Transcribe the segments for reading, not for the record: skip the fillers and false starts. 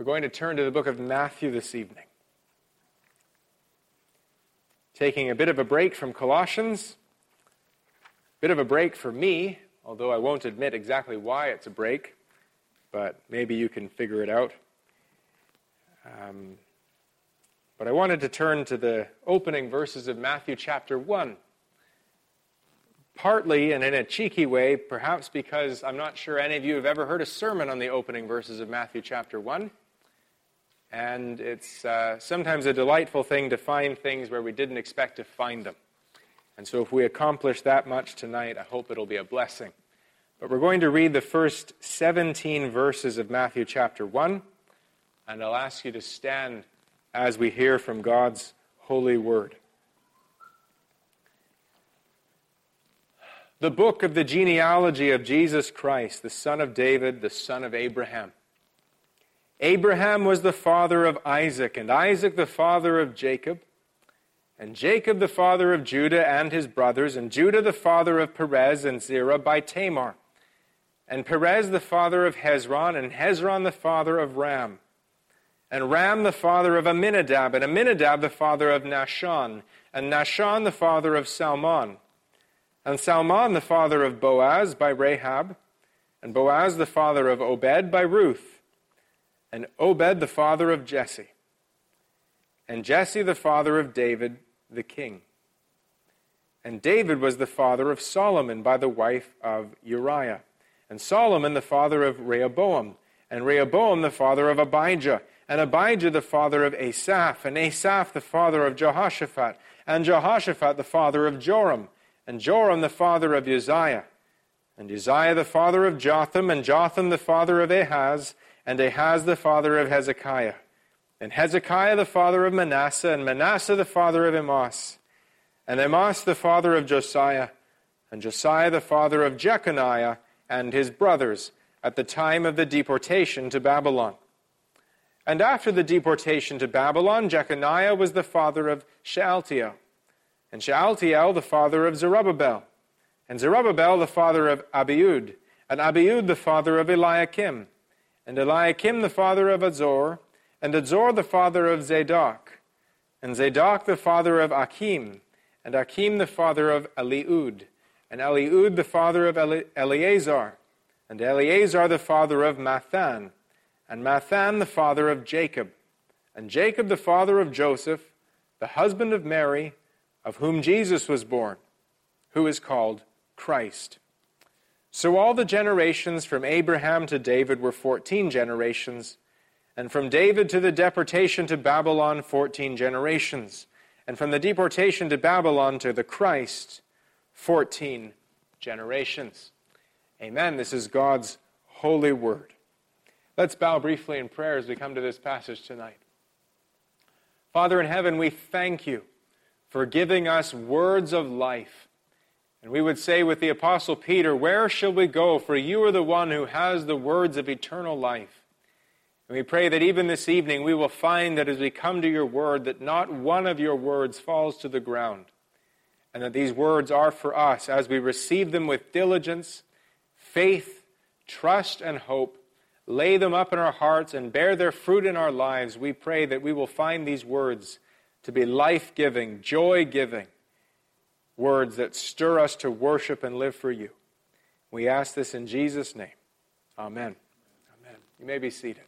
We're going to turn to the book of Matthew this evening. Taking a bit of a break from Colossians, a bit of a break for me, although I won't admit exactly why it's a break, but maybe you can figure it out. But I wanted to turn to the opening verses of Matthew chapter 1. Partly, and in a cheeky way, perhaps because I'm not sure any of you have ever heard a sermon on the opening verses of Matthew chapter 1. And it's sometimes a delightful thing to find things where we didn't expect to find them. And so if we accomplish that much tonight, I hope it'll be a blessing. But we're going to read the first 17 verses of Matthew chapter 1, and I'll ask you to stand as we hear from God's holy word. The book of the genealogy of Jesus Christ, the son of David, the son of Abraham. Abraham was the father of Isaac, and Isaac the father of Jacob, and Jacob the father of Judah and his brothers, and Judah the father of Perez and Zerah by Tamar, and Perez the father of Hezron, and Hezron the father of Ram, and Ram the father of Amminadab, and Amminadab the father of Nahshon, and Nahshon the father of Salmon, and Salmon the father of Boaz by Rahab, and Boaz the father of Obed by Ruth, and Obed the father of Jesse, and Jesse the father of David the king. And David was the father of Solomon by the wife of Uriah, and Solomon the father of Rehoboam, and Rehoboam the father of Abijah, and Abijah the father of Asaph, and Asaph the father of Jehoshaphat, and Jehoshaphat the father of Joram, and Joram the father of Uzziah, and Uzziah the father of Jotham, and Jotham the father of Ahaz, and Ahaz the father of Hezekiah, and Hezekiah the father of Manasseh, and Manasseh the father of Amos, and Amos the father of Josiah, and Josiah the father of Jeconiah and his brothers at the time of the deportation to Babylon. And after the deportation to Babylon, Jeconiah was the father of Shealtiel, and Shealtiel the father of Zerubbabel, and Zerubbabel the father of Abiud, and Abiud the father of Eliakim, and Eliakim the father of Azor, and Azor the father of Zadok, and Zadok the father of Achim, and Achim the father of Eliud, and Eliud the father of Eleazar, and Eleazar the father of Mathan, and Mathan the father of Jacob, and Jacob the father of Joseph, the husband of Mary, of whom Jesus was born, who is called Christ. So all the generations from Abraham to David were 14 generations, and from David to the deportation to Babylon 14 generations, and from the deportation to Babylon to the Christ 14 generations. Amen. This is God's holy word. Let's bow briefly in prayer as we come to this passage tonight. Father in heaven, we thank you for giving us words of life. And we would say with the Apostle Peter, where shall we go? For you are the one who has the words of eternal life. And we pray that even this evening we will find that as we come to your word, that not one of your words falls to the ground. And that these words are for us as we receive them with diligence, faith, trust, and hope. Lay them up in our hearts and bear their fruit in our lives. We pray that we will find these words to be life-giving, joy-giving, words that stir us to worship and live for you. We ask this in Jesus' name. Amen. Amen. You may be seated.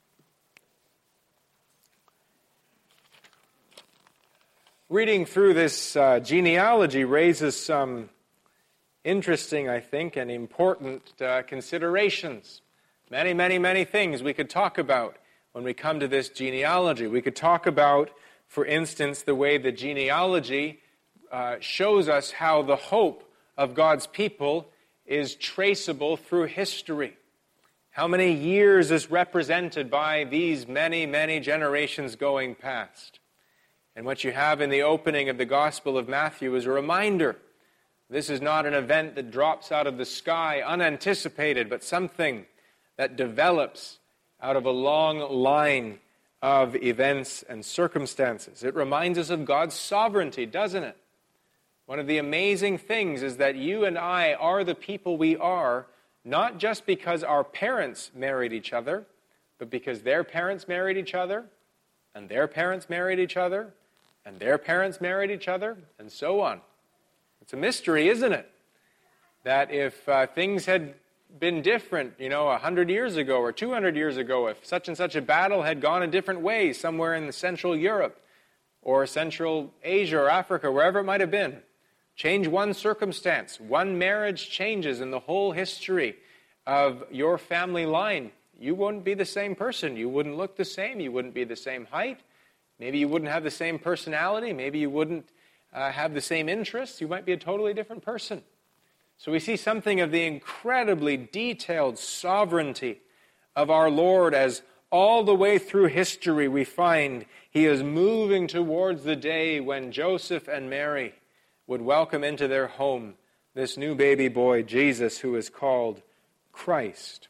Reading through this genealogy raises some interesting, I think, and important considerations. Many things we could talk about when we come to this genealogy. We could talk about, for instance, the way the genealogy shows us how the hope of God's people is traceable through history. How many years is represented by these many generations going past. And what you have in the opening of the Gospel of Matthew is a reminder. This is not an event that drops out of the sky unanticipated, but something that develops out of a long line of events and circumstances. It reminds us of God's sovereignty, doesn't it? One of the amazing things is that you and I are the people we are, not just because our parents married each other, but because their parents married each other, and their parents married each other, and their parents married each other, and so on. It's a mystery, isn't it? That if things had been different, 100 years ago or 200 years ago, if such and such a battle had gone a different way somewhere in Central Europe or Central Asia or Africa, wherever it might have been, change one circumstance, one marriage changes in the whole history of your family line, you wouldn't be the same person. You wouldn't look the same. You wouldn't be the same height. Maybe you wouldn't have the same personality. Maybe you wouldn't have the same interests. You might be a totally different person. So we see something of the incredibly detailed sovereignty of our Lord as all the way through history we find he is moving towards the day when Joseph and Mary would welcome into their home this new baby boy, Jesus, who is called Christ.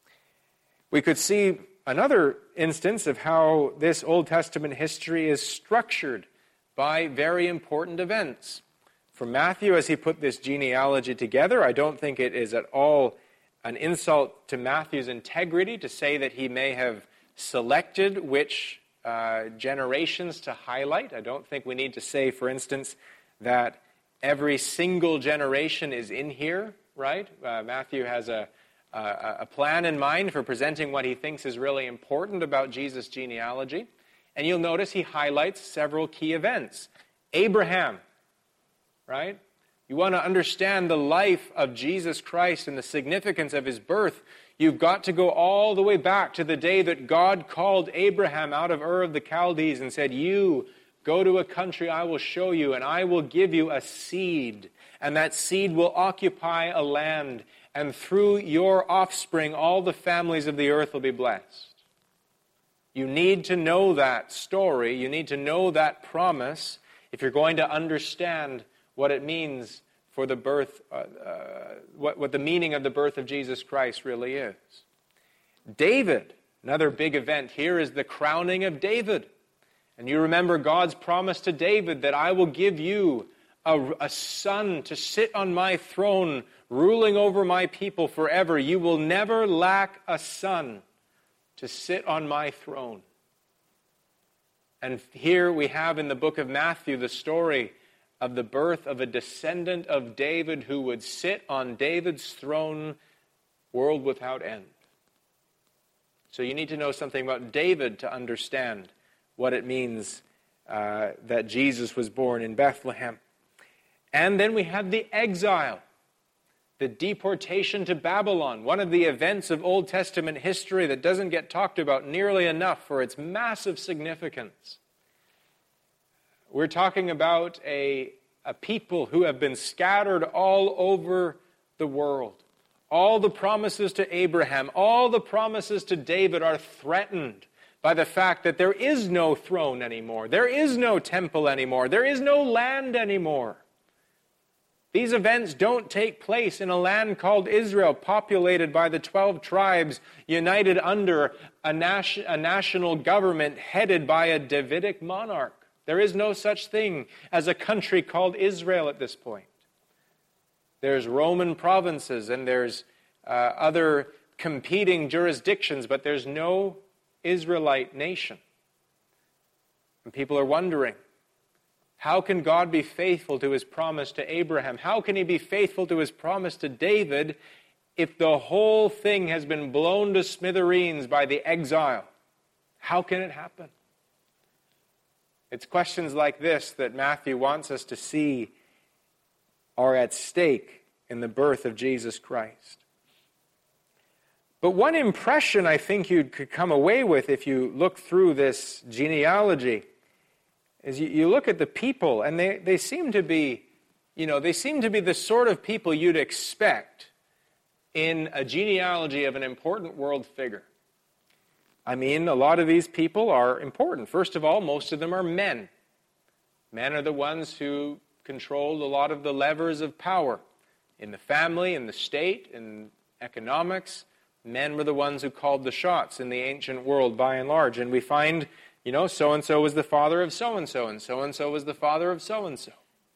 We could see another instance of how this Old Testament history is structured by very important events. For Matthew, as he put this genealogy together, I don't think it is at all an insult to Matthew's integrity to say that he may have selected which generations to highlight. I don't think we need to say, for instance, that every single generation is in here, right? Matthew has a plan in mind for presenting what he thinks is really important about Jesus' genealogy. And you'll notice he highlights several key events. Abraham, right? You want to understand the life of Jesus Christ and the significance of his birth, you've got to go all the way back to the day that God called Abraham out of Ur of the Chaldees and said, "You go to a country I will show you, and I will give you a seed, and that seed will occupy a land, and through your offspring all the families of the earth will be blessed." You need to know that story. You need to know that promise if you're going to understand what it means for the birth, what the meaning of the birth of Jesus Christ really is. David, another big event here is the crowning of David. And you remember God's promise to David that I will give you a son to sit on my throne, ruling over my people forever. You will never lack a son to sit on my throne. And here we have in the book of Matthew the story of the birth of a descendant of David who would sit on David's throne, world without end. So you need to know something about David to understand what it means that Jesus was born in Bethlehem. And then we have the exile, the deportation to Babylon, one of the events of Old Testament history that doesn't get talked about nearly enough for its massive significance. We're talking about a people who have been scattered all over the world. All the promises to Abraham, all the promises to David are threatened by the fact that there is no throne anymore. There is no temple anymore. There is no land anymore. These events don't take place in a land called Israel, populated by the 12 tribes, united under a national government headed by a Davidic monarch. There is no such thing as a country called Israel at this point. There's Roman provinces and there's other competing jurisdictions, but there's no Israelite nation. And people are wondering, how can God be faithful to his promise to Abraham? How can he be faithful to his promise to David if the whole thing has been blown to smithereens by the exile? How can it happen? It's questions like this that Matthew wants us to see are at stake in the birth of Jesus Christ. But one impression I think you could come away with if you look through this genealogy is you look at the people, and they seem to be, they seem to be the sort of people you'd expect in a genealogy of an important world figure. I mean, a lot of these people are important. First of all, most of them are men. Men are the ones who controlled a lot of the levers of power in the family, in the state, in economics. Men were the ones who called the shots in the ancient world by and large. And we find, so-and-so was the father of so-and-so, and so-and-so was the father of so-and-so.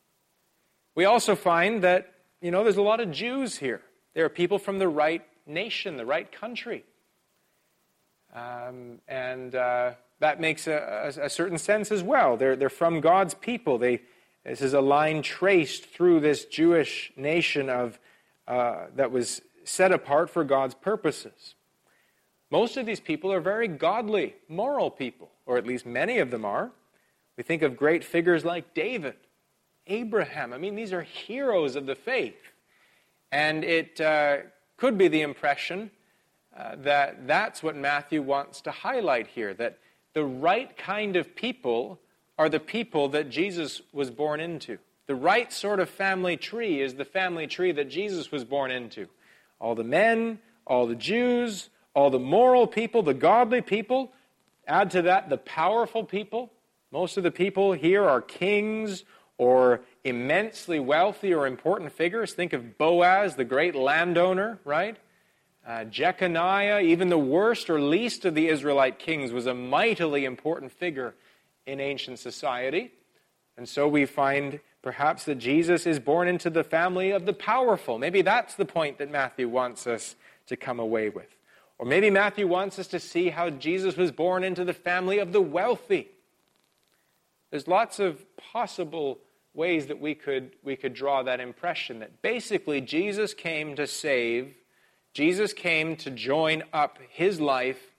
We also find that, there's a lot of Jews here. There are people from the right nation, the right country. That makes a certain sense as well. They're from God's people. This is a line traced through this Jewish nation that was set apart for God's purposes. Most of these people are very godly, moral people, or at least many of them are. We think of great figures like David, Abraham. I mean, these are heroes of the faith. And it could be the impression that that's what Matthew wants to highlight here, that the right kind of people are the people that Jesus was born into. The right sort of family tree is the family tree that Jesus was born into. All the men, all the Jews, all the moral people, the godly people. Add to that the powerful people. Most of the people here are kings or immensely wealthy or important figures. Think of Boaz, the great landowner, right? Jeconiah, even the worst or least of the Israelite kings, was a mightily important figure in ancient society. And so we find perhaps that Jesus is born into the family of the powerful. Maybe that's the point that Matthew wants us to come away with. Or maybe Matthew wants us to see how Jesus was born into the family of the wealthy. There's lots of possible ways that we could draw that impression that basically Jesus came to save, Jesus came to join up his life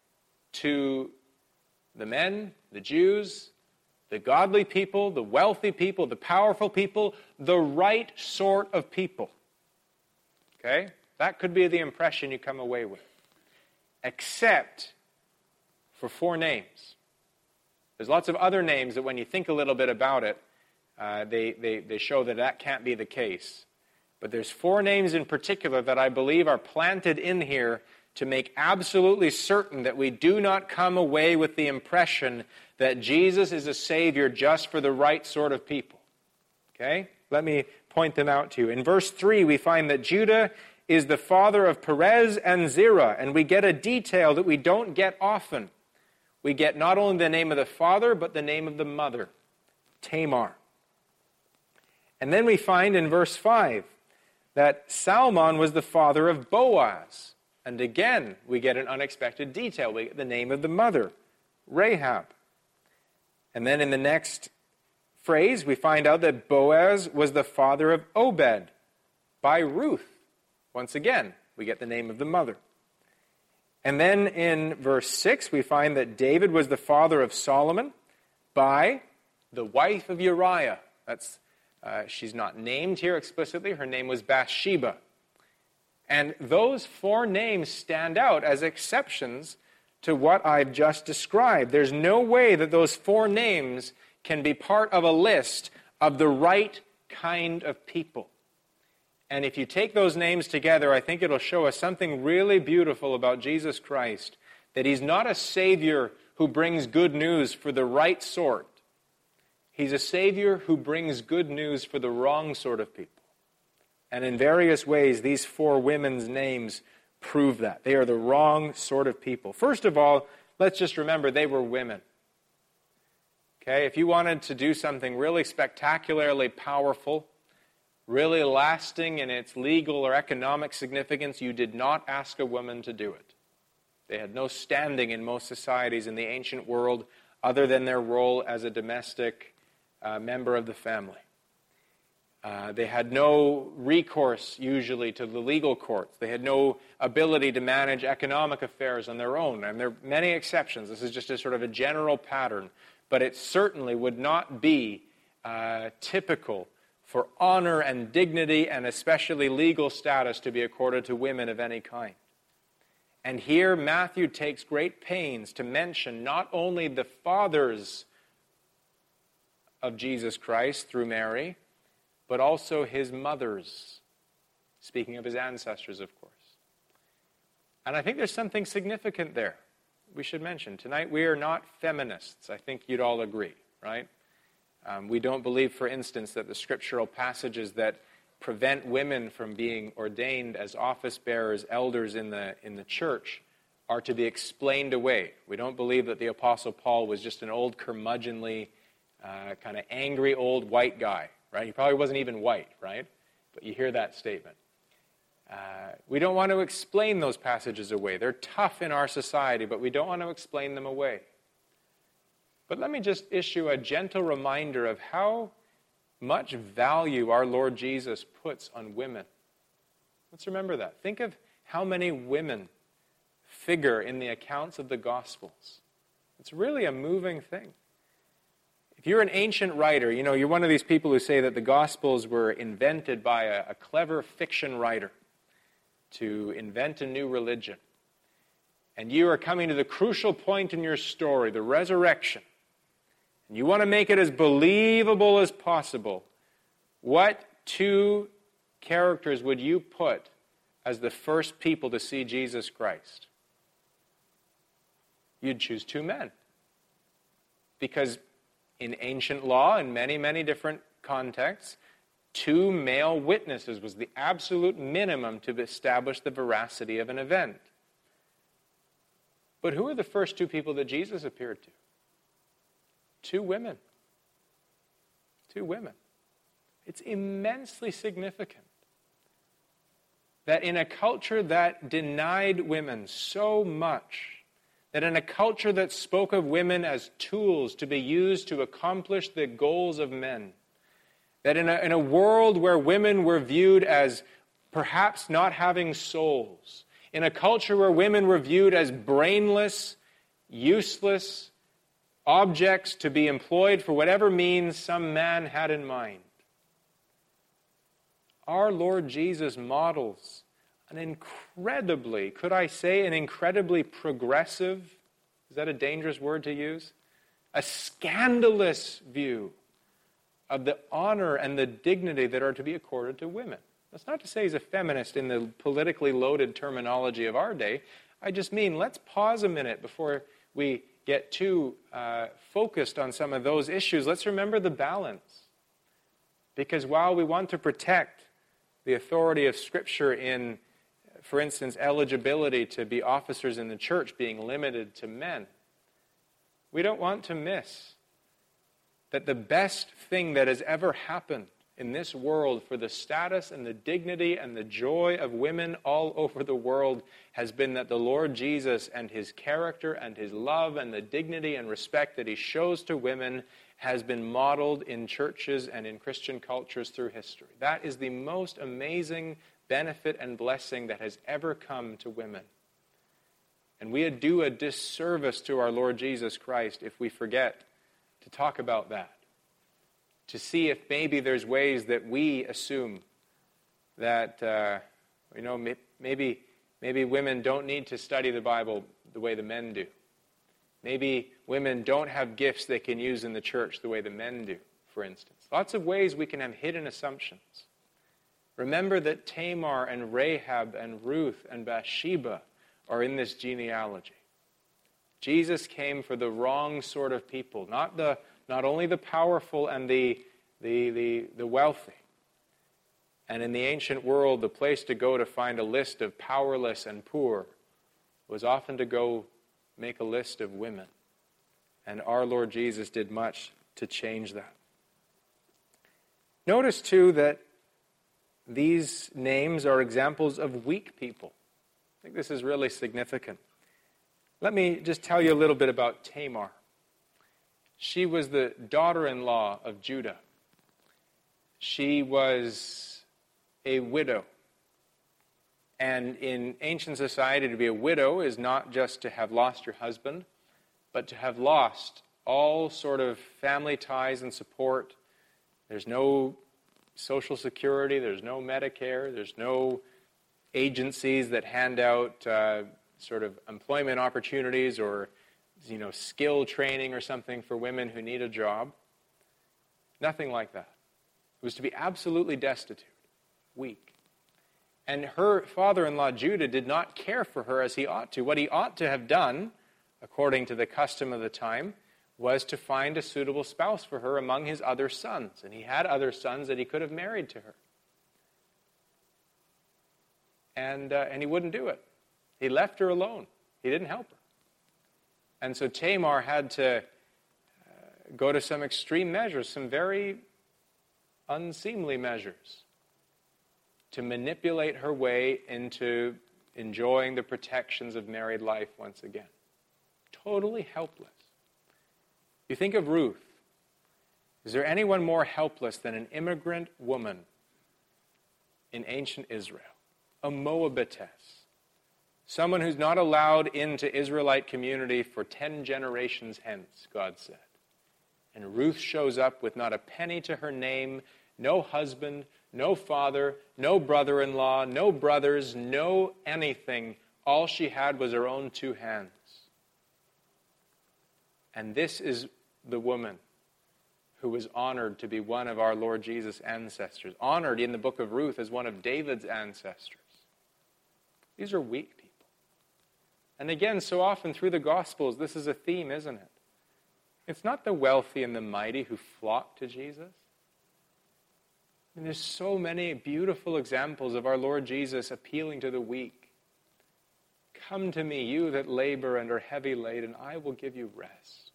to the men, the Jews, the godly people, the wealthy people, the powerful people, the right sort of people. Okay? That could be the impression you come away with. Except for 4 names. There's lots of other names that when you think a little bit about it, they show that can't be the case. But there's 4 names in particular that I believe are planted in here to make absolutely certain that we do not come away with the impression that Jesus is a Savior just for the right sort of people. Okay? Let me point them out to you. In verse 3, we find that Judah is the father of Perez and Zerah, and we get a detail that we don't get often. We get not only the name of the father, but the name of the mother, Tamar. And then we find in verse 5 that Salmon was the father of Boaz. And again, we get an unexpected detail. We get the name of the mother, Rahab. And then in the next phrase, we find out that Boaz was the father of Obed by Ruth. Once again, we get the name of the mother. And then in verse 6, we find that David was the father of Solomon by the wife of Uriah. She's not named here explicitly. Her name was Bathsheba. And those 4 names stand out as exceptions to what I've just described. There's no way that those 4 names can be part of a list of the right kind of people. And if you take those names together, I think it'll show us something really beautiful about Jesus Christ, that he's not a Savior who brings good news for the right sort. He's a Savior who brings good news for the wrong sort of people. And in various ways, these 4 women's names prove that. They are the wrong sort of people. First of all, let's just remember they were women. Okay, if you wanted to do something really spectacularly powerful, really lasting in its legal or economic significance, you did not ask a woman to do it. They had no standing in most societies in the ancient world other than their role as a domestic member of the family. They had no recourse, usually, to the legal courts. They had no ability to manage economic affairs on their own. And there are many exceptions. This is just a sort of a general pattern. But it certainly would not be typical for honor and dignity and especially legal status to be accorded to women of any kind. And here Matthew takes great pains to mention not only the fathers of Jesus Christ through Mary, but also his mothers, speaking of his ancestors, of course. And I think there's something significant there we should mention. Tonight we are not feminists. I think you'd all agree, right? We don't believe, for instance, that the scriptural passages that prevent women from being ordained as office bearers, elders in the church, are to be explained away. We don't believe that the Apostle Paul was just an old curmudgeonly, kind of angry old white guy, right? He probably wasn't even white, right? But you hear that statement. We don't want to explain those passages away. They're tough in our society, but we don't want to explain them away. But let me just issue a gentle reminder of how much value our Lord Jesus puts on women. Let's remember that. Think of how many women figure in the accounts of the Gospels. It's really a moving thing. If you're an ancient writer, you're one of these people who say that the Gospels were invented by a clever fiction writer to invent a new religion. And you are coming to the crucial point in your story, the resurrection. And you want to make it as believable as possible. What two characters would you put as the first people to see Jesus Christ? You'd choose two men. Because in ancient law, in many, many different contexts, two male witnesses was the absolute minimum to establish the veracity of an event. But who are the first two people that Jesus appeared to? Two women. Two women. It's immensely significant that in a culture that denied women so much, that in a culture that spoke of women as tools to be used to accomplish the goals of men, that in a world where women were viewed as perhaps not having souls, in a culture where women were viewed as brainless, useless objects to be employed for whatever means some man had in mind, our Lord Jesus models an incredibly progressive, is that a dangerous word to use? A scandalous view of the honor and the dignity that are to be accorded to women. That's not to say he's a feminist in the politically loaded terminology of our day. I just mean, let's pause a minute before we get too focused on some of those issues. Let's remember the balance. Because while we want to protect the authority of Scripture in, for instance, eligibility to be officers in the church being limited to men, we don't want to miss that the best thing that has ever happened in this world for the status and the dignity and the joy of women all over the world has been that the Lord Jesus and his character and his love and the dignity and respect that he shows to women has been modeled in churches and in Christian cultures through history. That is the most amazing benefit and blessing that has ever come to women. And we do a disservice to our Lord Jesus Christ if we forget to talk about that, to see if maybe there's ways that we assume that, maybe women don't need to study the Bible the way the men do. Maybe women don't have gifts they can use in the church the way the men do, for instance. Lots of ways we can have hidden assumptions. Remember that Tamar and Rahab and Ruth and Bathsheba are in this genealogy. Jesus came for the wrong sort of people, not only the powerful and the wealthy. And in the ancient world, the place to go to find a list of powerless and poor was often to go make a list of women. And our Lord Jesus did much to change that. Notice, too, that these names are examples of weak people. I think this is really significant. Let me just tell you a little bit about Tamar. She was the daughter-in-law of Judah. She was a widow. And in ancient society, to be a widow is not just to have lost your husband, but to have lost all sort of family ties and support. There's no Social Security, there's no Medicare, there's no agencies that hand out sort of employment opportunities or skill training or something for women who need a job. Nothing like that. It was to be absolutely destitute, weak. And her father-in-law Judah did not care for her as he ought to. What he ought to have done, according to the custom of the time, was to find a suitable spouse for her among his other sons. And he had other sons that he could have married to her. And he wouldn't do it. He left her alone. He didn't help her. And so Tamar had to go to some extreme measures, some very unseemly measures, to manipulate her way into enjoying the protections of married life once again. Totally helpless. You think of Ruth. Is there anyone more helpless than an immigrant woman in ancient Israel? A Moabitess. Someone who's not allowed into Israelite community for 10 generations hence, God said. And Ruth shows up with not a penny to her name, no husband, no father, no brother-in-law, no brothers, no anything. All she had was her own 2 hands. And this is the woman who was honored to be one of our Lord Jesus' ancestors, honored in the book of Ruth as one of David's ancestors. These are weak people. And again, so often through the Gospels, this is a theme, isn't it? It's not the wealthy and the mighty who flock to Jesus. And there's so many beautiful examples of our Lord Jesus appealing to the weak. Come to me, you that labor and are heavy laden, I will give you rest.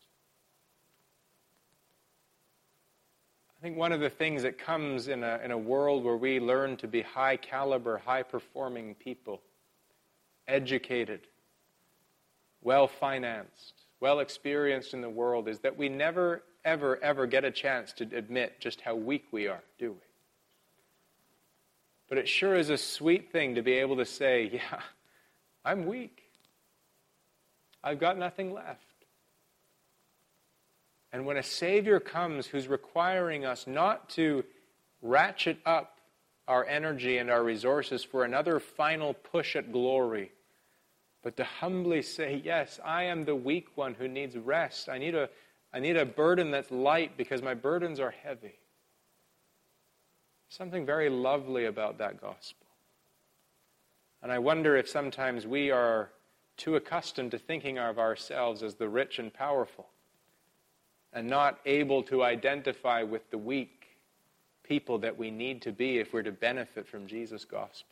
I think one of the things that comes in a world where we learn to be high caliber, high performing people, educated, well financed, well experienced in the world, is that we never, ever, ever get a chance to admit just how weak we are, do we? But it sure is a sweet thing to be able to say, yeah, I'm weak. I've got nothing left. And when a Savior comes who's requiring us not to ratchet up our energy and our resources for another final push at glory, but to humbly say, yes, I am the weak one who needs rest. I need a burden that's light because my burdens are heavy. Something very lovely about that gospel. And I wonder if sometimes we are too accustomed to thinking of ourselves as the rich and powerful and not able to identify with the weak people that we need to be if we're to benefit from Jesus' gospel.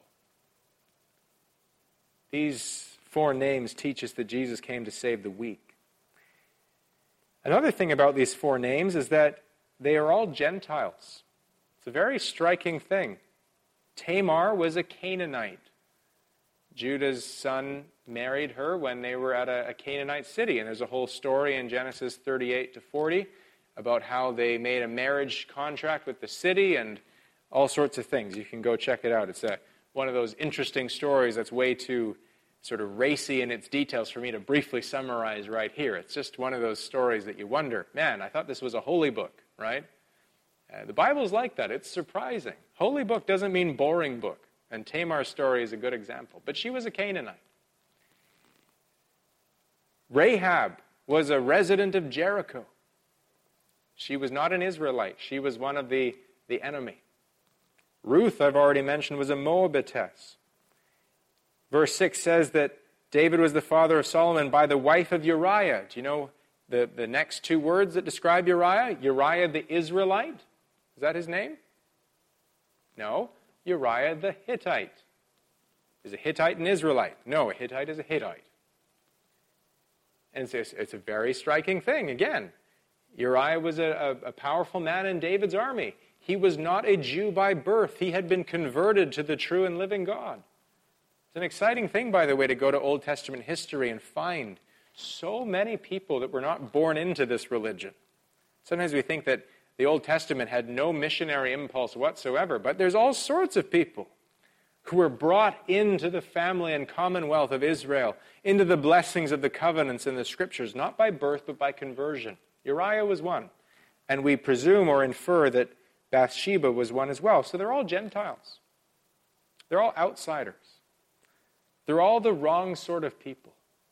These 4 names teach us that Jesus came to save the weak. Another thing about these 4 names is that they are all Gentiles. It's a very striking thing. Tamar was a Canaanite. Judah's son married her when they were at a Canaanite city. And there's a whole story in Genesis 38 to 40 about how they made a marriage contract with the city and all sorts of things. You can go check it out. It's one of those interesting stories that's way too sort of racy in its details for me to briefly summarize right here. It's just one of those stories that you wonder, man, I thought this was a holy book, right? The Bible's like that. It's surprising. Holy book doesn't mean boring book. And Tamar's story is a good example. But she was a Canaanite. Rahab was a resident of Jericho. She was not an Israelite. She was one of the enemy. Ruth, I've already mentioned, was a Moabitess. Verse 6 says that David was the father of Solomon by the wife of Uriah. Do you know the next 2 words that describe Uriah? Uriah the Israelite? Is that his name? No. Uriah the Hittite. Is a Hittite an Israelite? No, a Hittite is a Hittite. And it's a very striking thing. Again, Uriah was a powerful man in David's army. He was not a Jew by birth. He had been converted to the true and living God. It's an exciting thing, by the way, to go to Old Testament history and find so many people that were not born into this religion. Sometimes we think that the Old Testament had no missionary impulse whatsoever, but there's all sorts of people who were brought into the family and commonwealth of Israel, into the blessings of the covenants in the Scriptures, not by birth but by conversion. Uriah was one, and we presume or infer that Bathsheba was one as well. So they're all Gentiles. They're all outsiders. They're all the wrong sort of people.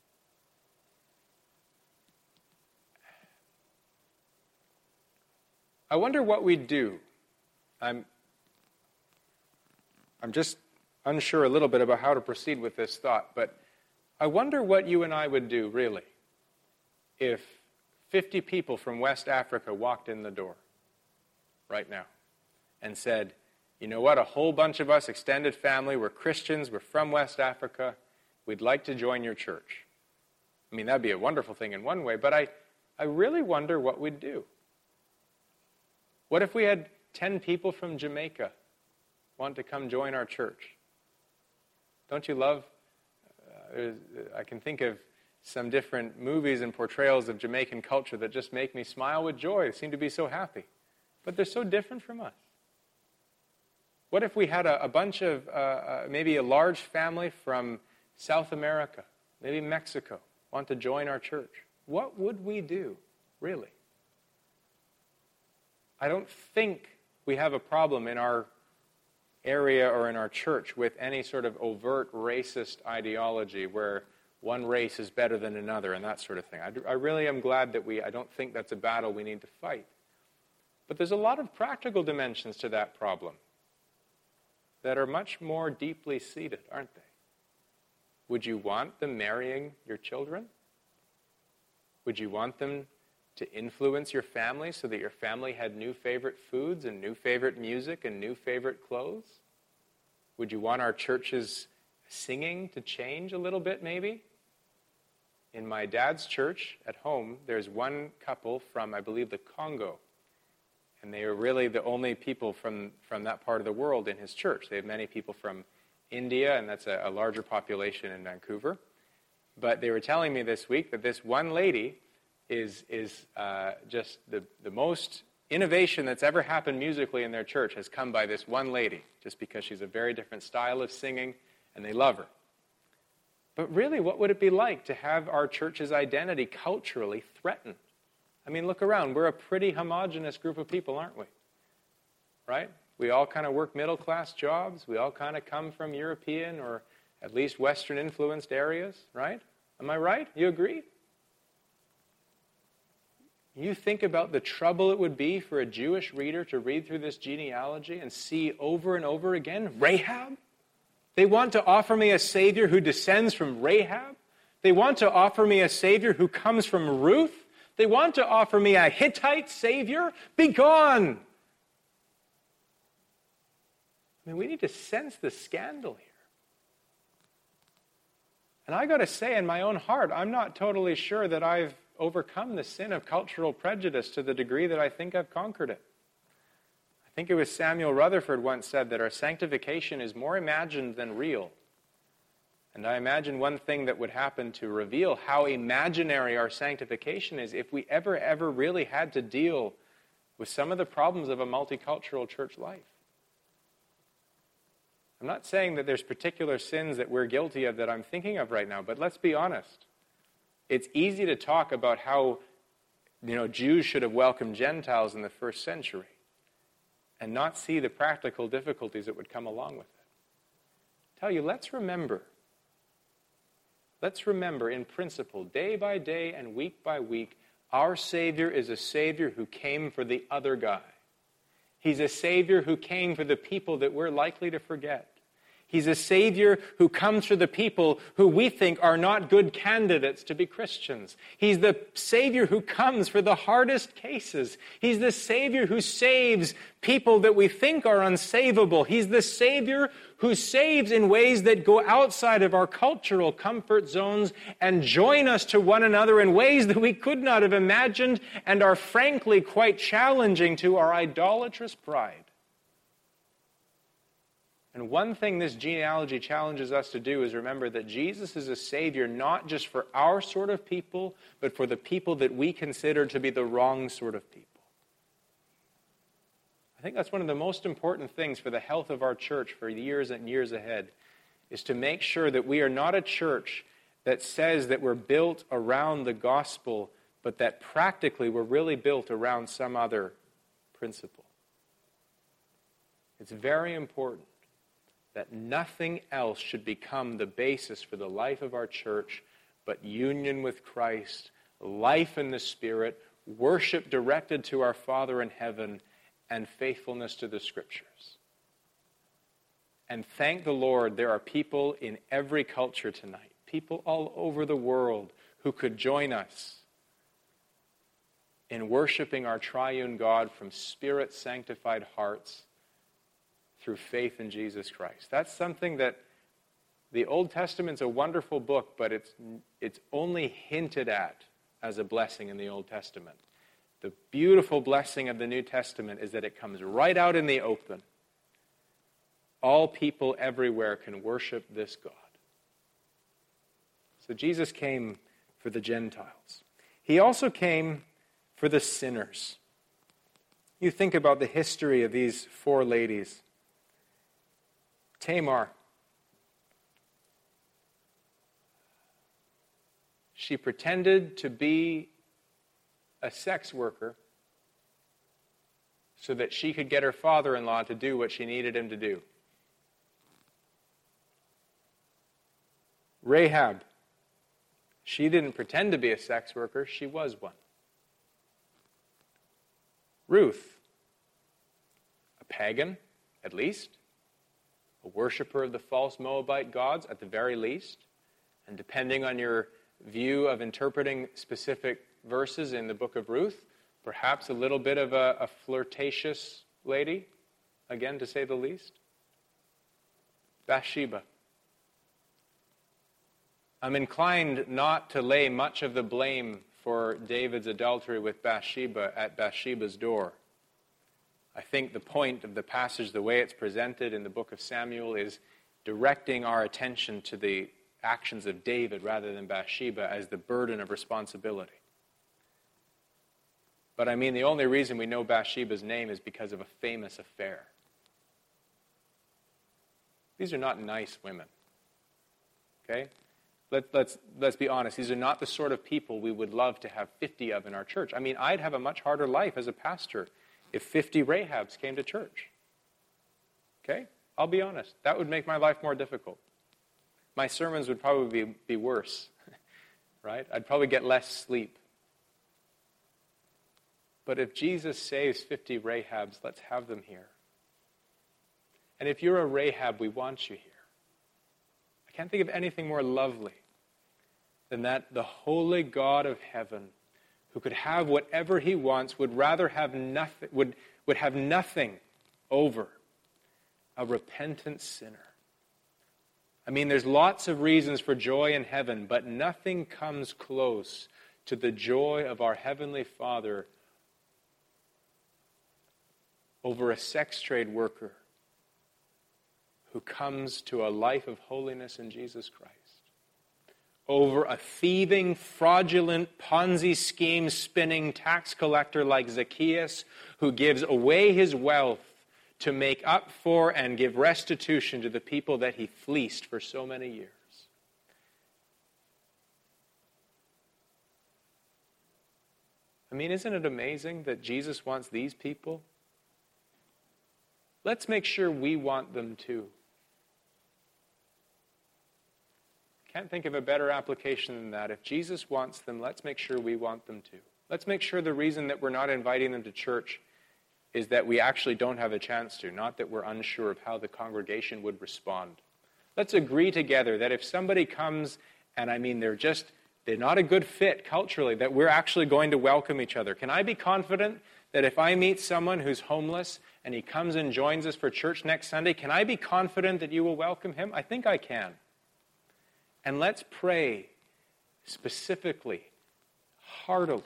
I wonder what we'd do. I'm just unsure a little bit about how to proceed with this thought, but I wonder what you and I would do, really, if 50 people from West Africa walked in the door right now and said, you know what, a whole bunch of us, extended family, we're Christians, we're from West Africa, we'd like to join your church. I mean, that'd be a wonderful thing in one way, but I really wonder what we'd do. What if we had 10 people from Jamaica want to come join our church? Don't you love, I can think of some different movies and portrayals of Jamaican culture that just make me smile with joy. They seem to be so happy. But they're so different from us. What if we had a bunch of, maybe a large family from South America, maybe Mexico, want to join our church? What would we do, really? I don't think we have a problem in our area or in our church with any sort of overt racist ideology where one race is better than another and that sort of thing. I really am glad that I don't think that's a battle we need to fight. But there's a lot of practical dimensions to that problem that are much more deeply seated, aren't they? Would you want them marrying your children? Would you want them to influence your family so that your family had new favorite foods and new favorite music and new favorite clothes? Would you want our church's singing to change a little bit, maybe? In my dad's church at home, there's one couple from, I believe, the Congo. And they are really the only people from that part of the world in his church. They have many people from India, and that's a larger population in Vancouver. But they were telling me this week that this one lady is just the most innovation that's ever happened musically in their church has come by this one lady, just because she's a very different style of singing, and they love her. But really, what would it be like to have our church's identity culturally threatened? I mean, look around. We're a pretty homogenous group of people, aren't we? Right? We all kind of work middle-class jobs. We all kind of come from European or at least Western-influenced areas, right? Am I right? You agree? You think about the trouble it would be for a Jewish reader to read through this genealogy and see over and over again, Rahab? They want to offer me a Savior who descends from Rahab. They want to offer me a Savior who comes from Ruth. They want to offer me a Hittite Savior. Be gone! I mean, we need to sense the scandal here. And I got to say, in my own heart, I'm not totally sure that I've overcome the sin of cultural prejudice to the degree that I think I've conquered it. I think it was Samuel Rutherford once said that our sanctification is more imagined than real. And I imagine one thing that would happen to reveal how imaginary our sanctification is if we ever really had to deal with some of the problems of a multicultural church life. I'm not saying that there's particular sins that we're guilty of that I'm thinking of right now, but let's be honest. It's easy to talk about how, Jews should have welcomed Gentiles in the first century and not see the practical difficulties that would come along with it. I tell you, let's remember in principle, day by day and week by week, our Savior is a Savior who came for the other guy. He's a Savior who came for the people that we're likely to forget. He's a Savior who comes for the people who we think are not good candidates to be Christians. He's the Savior who comes for the hardest cases. He's the Savior who saves people that we think are unsavable. He's the Savior who saves in ways that go outside of our cultural comfort zones and join us to one another in ways that we could not have imagined and are frankly quite challenging to our idolatrous pride. And one thing this genealogy challenges us to do is remember that Jesus is a Savior not just for our sort of people, but for the people that we consider to be the wrong sort of people. I think that's one of the most important things for the health of our church for years and years ahead, is to make sure that we are not a church that says that we're built around the gospel, but that practically we're really built around some other principle. It's very important that nothing else should become the basis for the life of our church but union with Christ, life in the Spirit, worship directed to our Father in heaven, and faithfulness to the Scriptures. And thank the Lord, there are people in every culture tonight, people all over the world who could join us in worshiping our triune God from Spirit-sanctified hearts through faith in Jesus Christ. That's something that the Old Testament's a wonderful book, but it's only hinted at as a blessing in the Old Testament. The beautiful blessing of the New Testament is that it comes right out in the open. all people everywhere can worship this God. So Jesus came for the Gentiles. He also came for the sinners. You think about the history of these four ladies. Tamar. She pretended to be a sex worker so that she could get her father-in-law to do what she needed him to do. Rahab. She didn't pretend to be a sex worker, she was one. Ruth. A pagan, at least. A worshiper of the false Moabite gods, at the very least. And depending on your view of interpreting specific verses in the book of Ruth, perhaps a little bit of a flirtatious lady, again, to say the least. Bathsheba. I'm inclined not to lay much of the blame for David's adultery with Bathsheba at Bathsheba's door. I think the point of the passage, the way it's presented in the book of Samuel, is directing our attention to the actions of David rather than Bathsheba as the burden of responsibility. But I mean, the only reason we know Bathsheba's name is because of a famous affair. These are not nice women. Okay? Let's be honest. These are not the sort of people we would love to have 50 of in our church. I mean, I'd have a much harder life as a pastor if 50 Rahabs came to church. Okay? I'll be honest. That would make my life more difficult. My sermons would probably be worse. Right? I'd probably get less sleep. But if Jesus saves 50 Rahabs, let's have them here. And if you're a Rahab, we want you here. I can't think of anything more lovely than that the holy God of heaven, who could have whatever he wants, would rather have nothing, would have nothing over a repentant sinner. I mean, there's lots of reasons for joy in heaven, but nothing comes close to the joy of our Heavenly Father over a sex trade worker who comes to a life of holiness in Jesus Christ. Over a thieving, fraudulent, Ponzi scheme spinning tax collector like Zacchaeus who gives away his wealth to make up for and give restitution to the people that he fleeced for so many years. I mean, isn't it amazing that Jesus wants these people? Let's make sure we want them too. Can't think of a better application than that. If Jesus wants them, let's make sure we want them too. Let's make sure the reason that we're not inviting them to church is that we actually don't have a chance to, not that we're unsure of how the congregation would respond. Let's agree together that if somebody comes and I mean they're not a good fit culturally, that we're actually going to welcome each other. Can I be confident that if I meet someone who's homeless and he comes and joins us for church next Sunday, can I be confident that you will welcome him? I think I can. And let's pray specifically, heartily,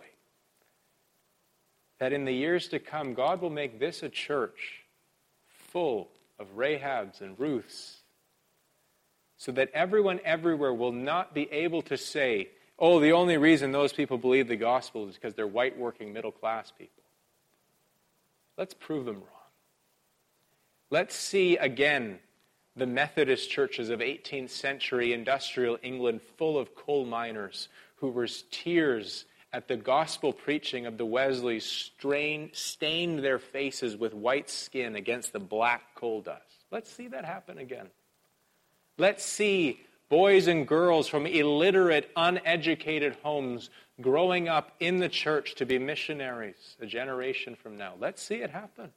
that in the years to come, God will make this a church full of Rahabs and Ruths, so that everyone everywhere will not be able to say, oh, the only reason those people believe the gospel is because they're white working middle class people. Let's prove them wrong. Let's see again the Methodist churches of 18th century industrial England full of coal miners who were tears at the gospel preaching of the Wesleys stained their faces with white skin against the black coal dust. Let's see that happen again. Let's see boys and girls from illiterate, uneducated homes growing up in the church to be missionaries a generation from now. Let's see it happen.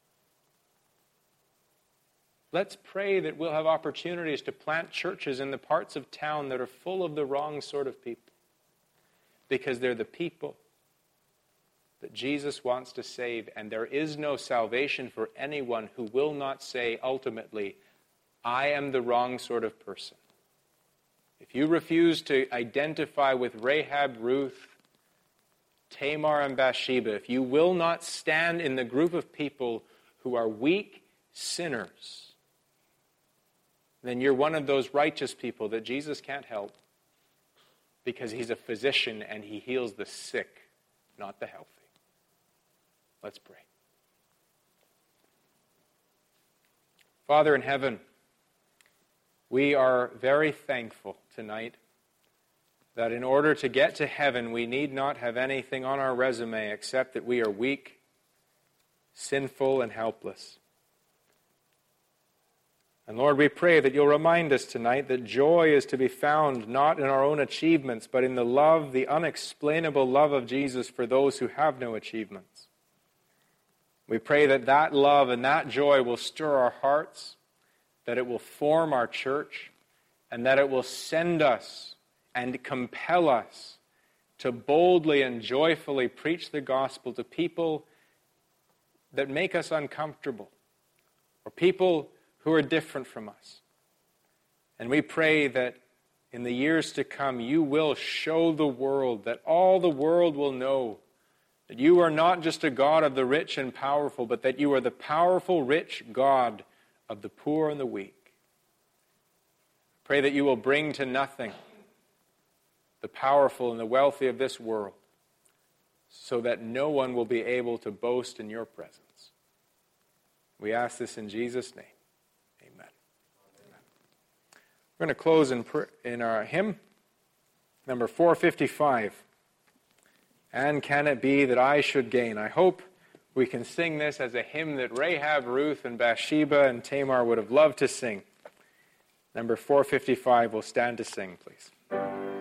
Let's pray that we'll have opportunities to plant churches in the parts of town that are full of the wrong sort of people, because they're the people that Jesus wants to save, and there is no salvation for anyone who will not say ultimately, I am the wrong sort of person. If you refuse to identify with Rahab, Ruth, Tamar, and Bathsheba, if you will not stand in the group of people who are weak sinners, then you're one of those righteous people that Jesus can't help because he's a physician and he heals the sick, not the healthy. Let's pray. Father in heaven, we are very thankful tonight that in order to get to heaven, we need not have anything on our resume except that we are weak, sinful, and helpless. And Lord, we pray that you'll remind us tonight that joy is to be found not in our own achievements, but in the love, the unexplainable love of Jesus for those who have no achievements. We pray that that love and that joy will stir our hearts, that it will form our church, and that it will send us and compel us to boldly and joyfully preach the gospel to people that make us uncomfortable, or people who are different from us. And we pray that in the years to come, you will show the world, that all the world will know that you are not just a God of the rich and powerful, but that you are the powerful, rich God of the poor and the weak. Pray that you will bring to nothing the powerful and the wealthy of this world, so that no one will be able to boast in your presence. We ask this in Jesus' name. Amen. Amen. We're going to close in our hymn, number 455. And can it be that I should gain? I hope we can sing this as a hymn that Rahab, Ruth, and Bathsheba and Tamar would have loved to sing. Number 455, we'll stand to sing, please.